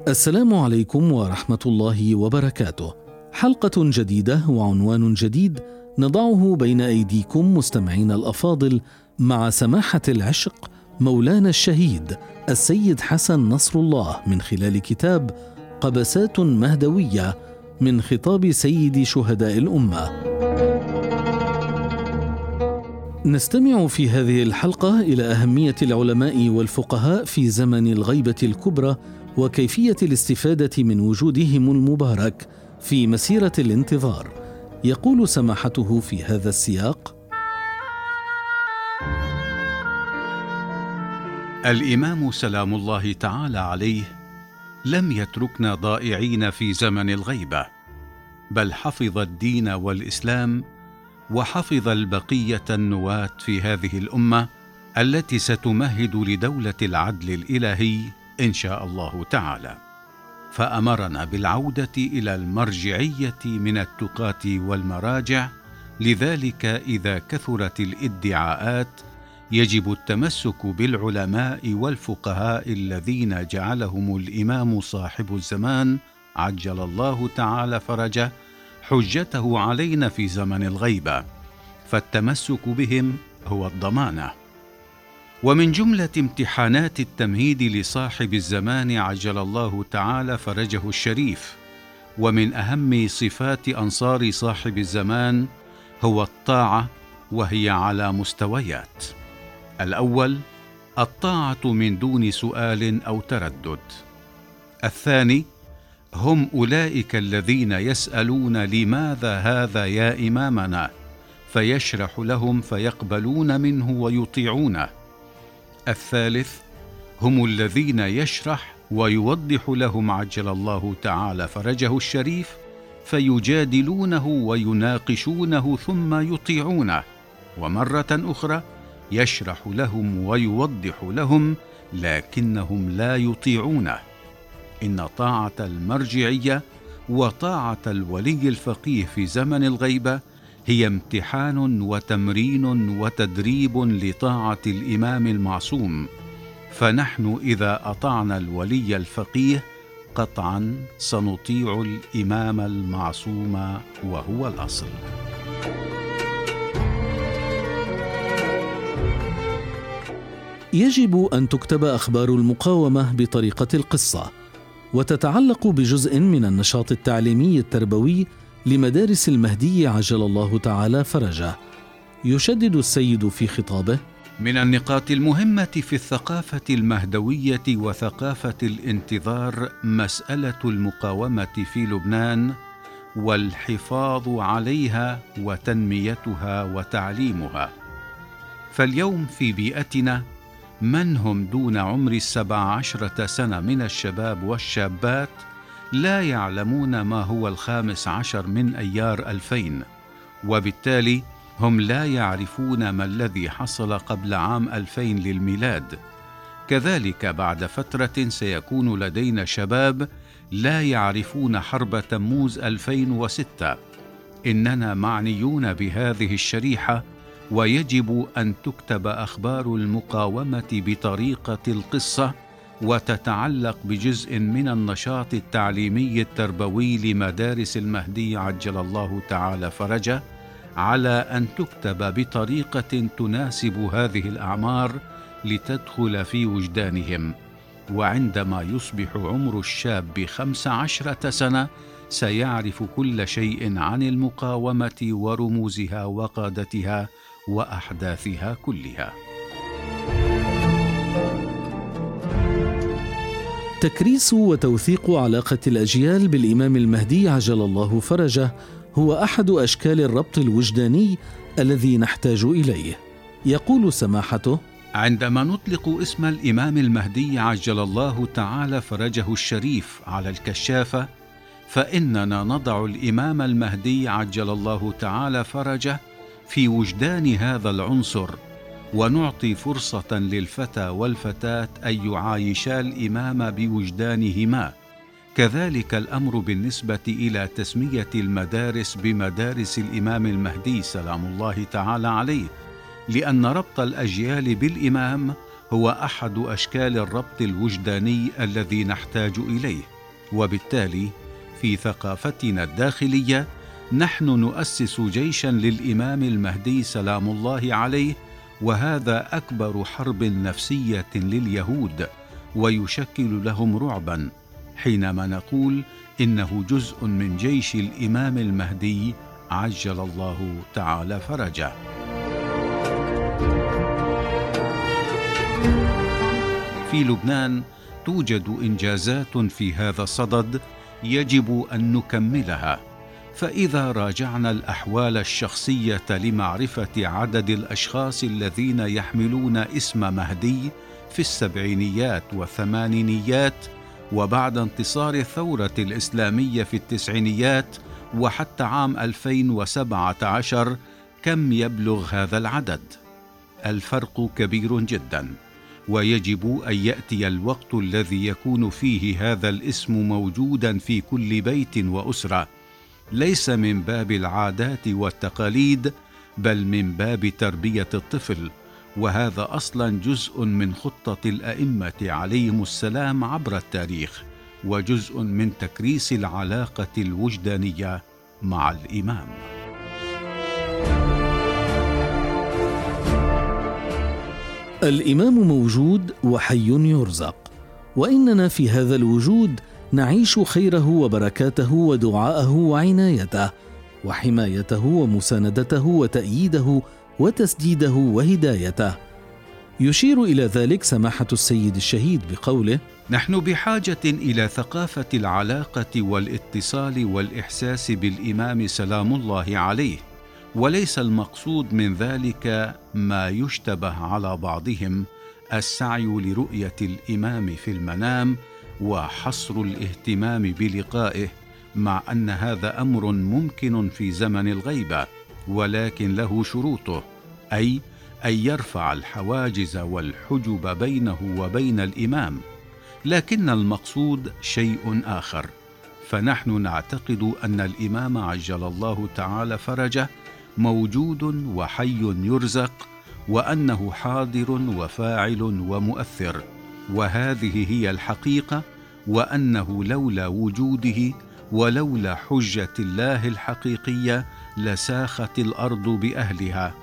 السلام عليكم ورحمة الله وبركاته. حلقة جديدة وعنوان جديد نضعه بين أيديكم مستمعين الأفاضل مع سماحة العشق مولانا الشهيد السيد حسن نصر الله من خلال كتاب قبسات مهدوية من خطاب سيد شهداء الأمة. نستمع في هذه الحلقة إلى أهمية العلماء والفقهاء في زمن الغيبة الكبرى وكيفية الاستفادة من وجودهم المبارك في مسيرة الانتظار. يقول سماحته في هذا السياق: الإمام سلام الله تعالى عليه لم يتركنا ضائعين في زمن الغيبة، بل حفظ الدين والإسلام وحفظ البقية النواة في هذه الأمة التي ستمهد لدولة العدل الإلهي إن شاء الله تعالى، فأمرنا بالعودة إلى المرجعية من التقاة والمراجع. لذلك إذا كثرت الادعاءات يجب التمسك بالعلماء والفقهاء الذين جعلهم الإمام صاحب الزمان عجل الله تعالى فرجه حجته علينا في زمن الغيبة، فالتمسك بهم هو الضمانة. ومن جملة امتحانات التمهيد لصاحب الزمان عجل الله تعالى فرجه الشريف، ومن أهم صفات أنصار صاحب الزمان هو الطاعة، وهي على مستويات. الأول الطاعة من دون سؤال أو تردد. الثاني هم أولئك الذين يسألون لماذا هذا يا إمامنا، فيشرح لهم فيقبلون منه ويطيعونه. الثالث هم الذين يشرح ويوضح لهم عجل الله تعالى فرجه الشريف فيجادلونه ويناقشونه ثم يطيعونه، ومرة أخرى يشرح لهم ويوضح لهم لكنهم لا يطيعونه. إن طاعة المرجعية وطاعة الولي الفقيه في زمن الغيبة هي امتحان وتمرين وتدريب لطاعة الإمام المعصوم، فنحن إذا أطعنا الولي الفقيه قطعا سنطيع الإمام المعصوم وهو الأصل. يجب أن تكتب أخبار المقاومة بطريقة القصة، وتتعلق بجزء من النشاط التعليمي التربوي لمدارس المهدي عجل الله تعالى فرجه. يشدد السيد في خطابه: من النقاط المهمة في الثقافة المهدوية وثقافة الانتظار مسألة المقاومة في لبنان والحفاظ عليها وتنميتها وتعليمها. فاليوم في بيئتنا من هم دون عمر 17 سنة من الشباب والشابات لا يعلمون ما هو 15 من أيار 2000، وبالتالي هم لا يعرفون ما الذي حصل قبل عام 2000 للميلاد. كذلك بعد فترة سيكون لدينا شباب لا يعرفون حرب تموز 2006. إننا معنيون بهذه الشريحة، ويجب أن تكتب أخبار المقاومة بطريقة القصة وتتعلق بجزء من النشاط التعليمي التربوي لمدارس المهدي عجل الله تعالى فرجه، على أن تكتب بطريقة تناسب هذه الأعمار لتدخل في وجدانهم. وعندما يصبح عمر الشاب 15 سنة سيعرف كل شيء عن المقاومة ورموزها وقادتها وأحداثها كلها. تكريس وتوثيق علاقة الأجيال بالإمام المهدي عجل الله فرجه هو أحد أشكال الربط الوجداني الذي نحتاج إليه. يقول سماحته: عندما نطلق اسم الإمام المهدي عجل الله تعالى فرجه الشريف على الكشافة، فإننا نضع الإمام المهدي عجل الله تعالى فرجه في وجدان هذا العنصر، ونعطي فرصة للفتى والفتاة أن يعايشا الإمام بوجدانهما. كذلك الأمر بالنسبة إلى تسمية المدارس بمدارس الإمام المهدي سلام الله تعالى عليه، لأن ربط الأجيال بالإمام هو أحد أشكال الربط الوجداني الذي نحتاج إليه. وبالتالي في ثقافتنا الداخلية نحن نؤسس جيشا للإمام المهدي سلام الله عليه، وهذا أكبر حرب نفسية لليهود، ويشكل لهم رعبا حينما نقول إنه جزء من جيش الإمام المهدي عجل الله تعالى فرجه. في لبنان توجد إنجازات في هذا الصدد يجب أن نكملها، فإذا راجعنا الأحوال الشخصية لمعرفة عدد الأشخاص الذين يحملون اسم مهدي في السبعينيات والثمانينيات وبعد انتصار الثورة الإسلامية في التسعينيات وحتى عام 2017، كم يبلغ هذا العدد؟ الفرق كبير جدا، ويجب أن يأتي الوقت الذي يكون فيه هذا الاسم موجودا في كل بيت وأسرة، ليس من باب العادات والتقاليد بل من باب تربية الطفل، وهذا أصلا جزء من خطة الأئمة عليهم السلام عبر التاريخ، وجزء من تكريس العلاقة الوجدانية مع الإمام. الإمام موجود وحي يرزق، وإننا في هذا الوجود نعيش خيره وبركاته ودعاءه وعنايته وحمايته ومساندته وتأييده وتسديده وهدايته. يشير إلى ذلك سماحة السيد الشهيد بقوله: نحن بحاجة إلى ثقافة العلاقة والاتصال والإحساس بالإمام سلام الله عليه، وليس المقصود من ذلك ما يشتبه على بعضهم السعي لرؤية الإمام في المنام وحصر الاهتمام بلقائه، مع أن هذا أمر ممكن في زمن الغيبة، ولكن له شروطه، أي أن يرفع الحواجز والحجب بينه وبين الإمام. لكن المقصود شيء آخر، فنحن نعتقد أن الإمام عجل الله تعالى فرجه موجود وحي يرزق، وأنه حاضر وفاعل ومؤثر، وهذه هي الحقيقة، وأنه لولا وجوده ولولا حجة الله الحقيقية لساخت الأرض بأهلها،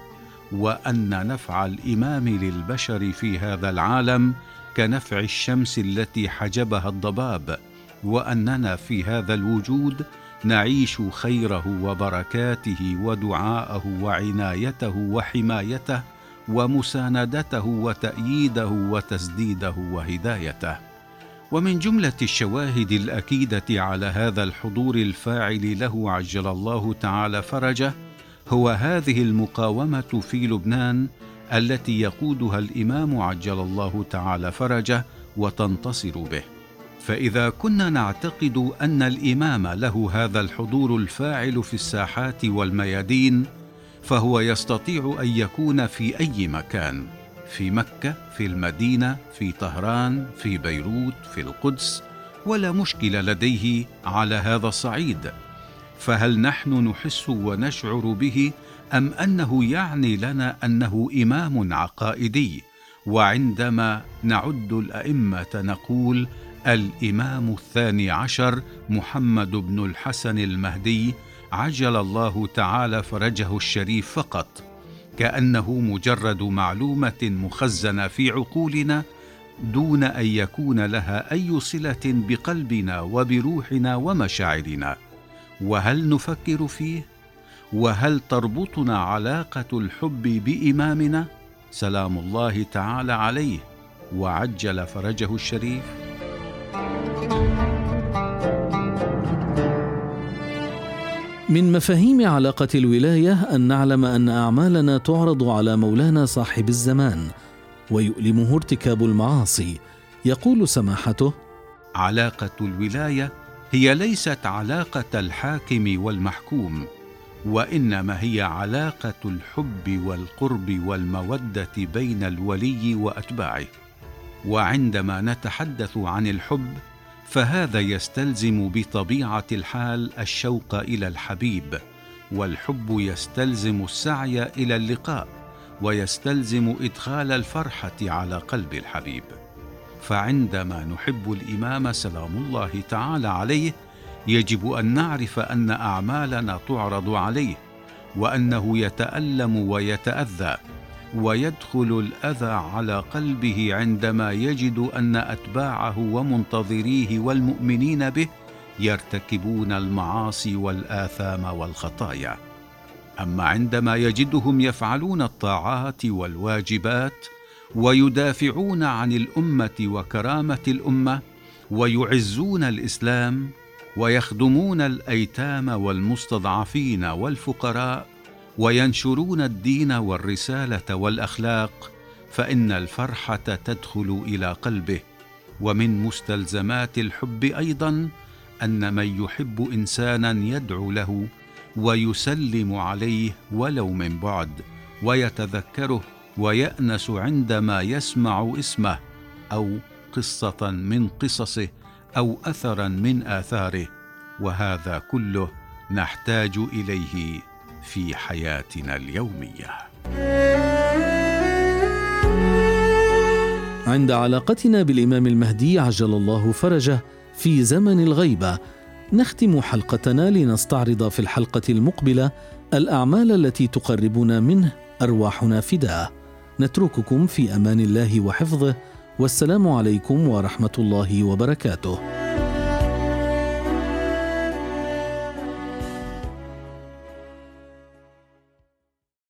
وأن نفع الإمام للبشر في هذا العالم كنفع الشمس التي حجبها الضباب، وأننا في هذا الوجود نعيش خيره وبركاته ودعاءه وعنايته وحمايته ومساندته وتأييده وتسديده وهدايته. ومن جملة الشواهد الأكيدة على هذا الحضور الفاعل له عجل الله تعالى فرجه هو هذه المقاومة في لبنان التي يقودها الإمام عجل الله تعالى فرجه وتنتصر به. فإذا كنا نعتقد أن الإمام له هذا الحضور الفاعل في الساحات والميادين، فهو يستطيع أن يكون في أي مكان، في مكة، في المدينة، في طهران، في بيروت، في القدس، ولا مشكلة لديه على هذا الصعيد. فهل نحن نحس ونشعر به، أم أنه يعني لنا أنه إمام عقائدي؟ وعندما نعد الأئمة نقول الإمام الثاني عشر محمد بن الحسن المهدي عجل الله تعالى فرجه الشريف فقط، كأنه مجرد معلومة مخزنة في عقولنا دون أن يكون لها أي صلة بقلبنا وبروحنا ومشاعرنا. وهل نفكر فيه؟ وهل تربطنا علاقة الحب بإمامنا سلام الله تعالى عليه وعجل فرجه الشريف؟ من مفاهيم علاقة الولاية أن نعلم أن أعمالنا تعرض على مولانا صاحب الزمان ويؤلمه ارتكاب المعاصي. يقول سماحته: علاقة الولاية هي ليست علاقة الحاكم والمحكوم، وإنما هي علاقة الحب والقرب والمودة بين الولي وأتباعه. وعندما نتحدث عن الحب فهذا يستلزم بطبيعة الحال الشوق إلى الحبيب، والحب يستلزم السعي إلى اللقاء، ويستلزم إدخال الفرحة على قلب الحبيب. فعندما نحب الإمام سلام الله تعالى عليه يجب أن نعرف أن أعمالنا تعرض عليه، وأنه يتألم ويتأذى، ويدخل الأذى على قلبه عندما يجد أن أتباعه ومنتظريه والمؤمنين به يرتكبون المعاصي والآثام والخطايا. أما عندما يجدهم يفعلون الطاعات والواجبات ويدافعون عن الأمة وكرامة الأمة ويعزون الإسلام ويخدمون الأيتام والمستضعفين والفقراء وينشرون الدين والرسالة والأخلاق، فإن الفرحة تدخل إلى قلبه. ومن مستلزمات الحب أيضا أن من يحب إنسانا يدعو له ويسلم عليه ولو من بعد، ويتذكره ويأنس عندما يسمع اسمه أو قصة من قصصه أو أثرا من آثاره، وهذا كله نحتاج إليه في حياتنا اليومية. عند علاقتنا بالإمام المهدي عجل الله فرجه في زمن الغيبة، نختم حلقتنا لنستعرض في الحلقة المقبلة الأعمال التي تقربنا منه أرواحنا فداه. نترككم في أمان الله وحفظه، والسلام عليكم ورحمة الله وبركاته.